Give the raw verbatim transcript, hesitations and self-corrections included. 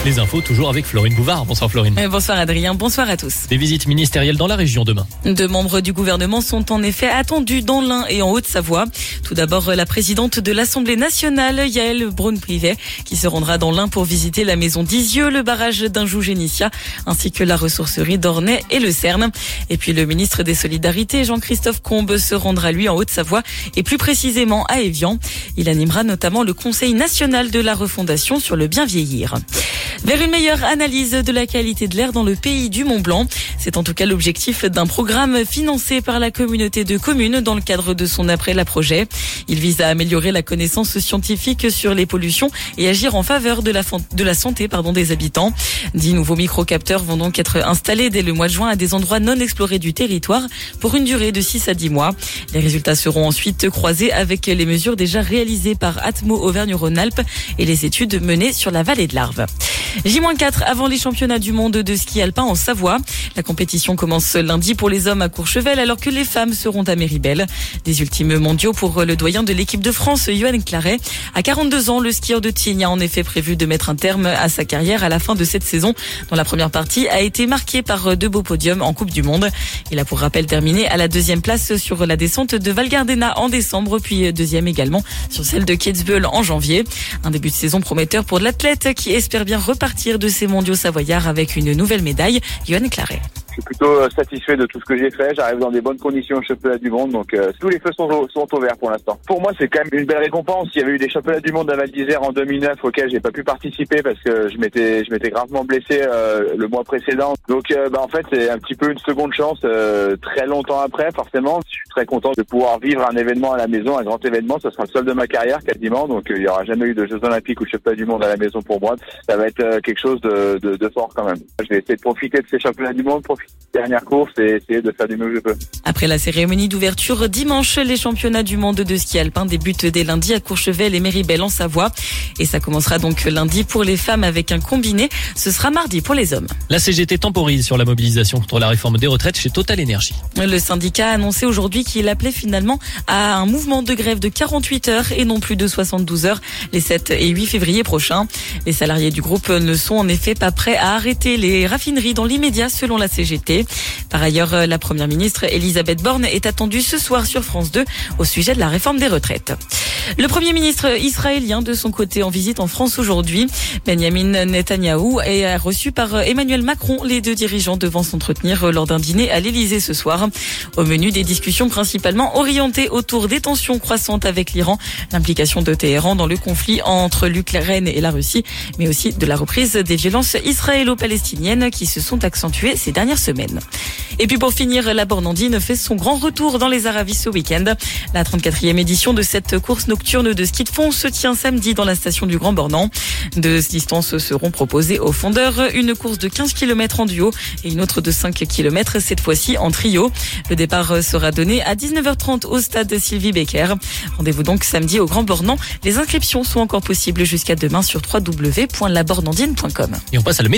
Les infos toujours avec Florine Bouvard. Bonsoir Florine. Bonsoir Adrien, bonsoir à tous. Des visites ministérielles dans la région demain. Deux membres du gouvernement sont en effet attendus dans l'Ain et en Haute-Savoie. Tout d'abord, la présidente de l'Assemblée nationale, Yaël Braun-Pivet, qui se rendra dans l'Ain pour visiter la maison d'Isieux, le barrage d'Injou-Génissia, ainsi que la ressourcerie d'Ornay et le Cerne. Et puis le ministre des Solidarités, Jean-Christophe Combes, se rendra lui en Haute-Savoie et plus précisément à Évian. Il animera notamment le Conseil national de la refondation sur le bien vieillir. Vers une meilleure analyse de la qualité de l'air dans le pays du Mont-Blanc. C'est en tout cas l'objectif d'un programme financé par la communauté de communes dans le cadre de son après-la-projet. Il vise à améliorer la connaissance scientifique sur les pollutions et agir en faveur de la, de la santé pardon, des habitants. Dix nouveaux microcapteurs vont donc être installés dès le mois de juin à des endroits non explorés du territoire pour une durée de six à dix mois. Les résultats seront ensuite croisés avec les mesures déjà réalisées par Atmo Auvergne-Rhône-Alpes et les études menées sur la vallée de l'Arve. J quatre avant les championnats du monde de ski alpin en Savoie. La compétition commence lundi pour les hommes à Courchevel alors que les femmes seront à Méribel. Des ultimes mondiaux pour le doyen de l'équipe de France, Yoann Claret. À quarante-deux ans, le skieur de Tignes a en effet prévu de mettre un terme à sa carrière à la fin de cette saison, dont la première partie a été marquée par deux beaux podiums en Coupe du Monde. Il a pour rappel terminé à la deuxième place sur la descente de Val Gardena en décembre, puis deuxième également sur celle de Kitzbühel en janvier. Un début de saison prometteur pour l'athlète qui espère bien repartir de ces mondiaux savoyards avec une nouvelle médaille. Yoann Claret. Je suis plutôt satisfait de tout ce que j'ai fait. J'arrive dans des bonnes conditions au championnat du monde, donc euh, tous les feux sont, sont ouverts pour l'instant. Pour moi, c'est quand même une belle récompense. Il y avait eu des championnats du monde à Val d'Isère en deux mille neuf auxquels j'ai pas pu participer parce que je m'étais je m'étais gravement blessé euh, le mois précédent. Donc, euh, bah en fait, c'est un petit peu une seconde chance. Euh, très longtemps après, forcément, je suis très content de pouvoir vivre un événement à la maison, un grand événement. Ce sera le seul de ma carrière quasiment. Donc, euh, il y aura jamais eu de Jeux Olympiques ou de championnat du monde à la maison pour moi. Ça va être euh, quelque chose de, de, de fort quand même. Je vais essayer de profiter de ces championnats du monde, profiter des dernières courses et essayer de faire du mieux que je peux. Après la cérémonie d'ouverture dimanche, les championnats du monde de ski alpin débutent dès lundi à Courchevel et Méribel en Savoie. Et ça commencera donc lundi pour les femmes avec un combiné. Ce sera mardi pour les hommes. La C G T temporise sur la mobilisation contre la réforme des retraites chez Total Energy. Le syndicat a annoncé aujourd'hui qu'il appelait finalement à un mouvement de grève de quarante-huit heures et non plus de soixante-douze heures les sept et huit février prochains. Les salariés du groupe ne sont en effet pas prêts à arrêter les raffineries dans l'immédiat selon la C G T. Par ailleurs, la première ministre Elisabeth Borne est attendue ce soir sur France deux au sujet de la réforme des retraites. Le premier ministre israélien de son côté en visite en France aujourd'hui. Benjamin Netanyahou est reçu par Emmanuel Macron. Les deux dirigeants devant s'entretenir lors d'un dîner à l'Élysée ce soir. Au menu des discussions principalement orientées autour des tensions croissantes avec l'Iran, l'implication de Téhéran dans le conflit entre l'Ukraine et la Russie, mais aussi de la reprise des violences israélo-palestiniennes qui se sont accentuées ces dernières semaines. Et puis pour finir, la Bornandine fait son grand retour dans les Aravis ce week-end. La trente-quatrième édition de cette course nocturne de ski de fond se tient samedi dans la station du Grand Bornand. Deux distances seront proposées aux fondeurs, une course de quinze kilomètres en duo et une autre de cinq kilomètres, cette fois-ci en trio. Le départ sera donné à dix-neuf heures trente au stade Sylvie Becker. Rendez-vous donc samedi au Grand Bornand. Les inscriptions sont encore possibles jusqu'à demain sur w w w point la bornandine point com. Et on passe à la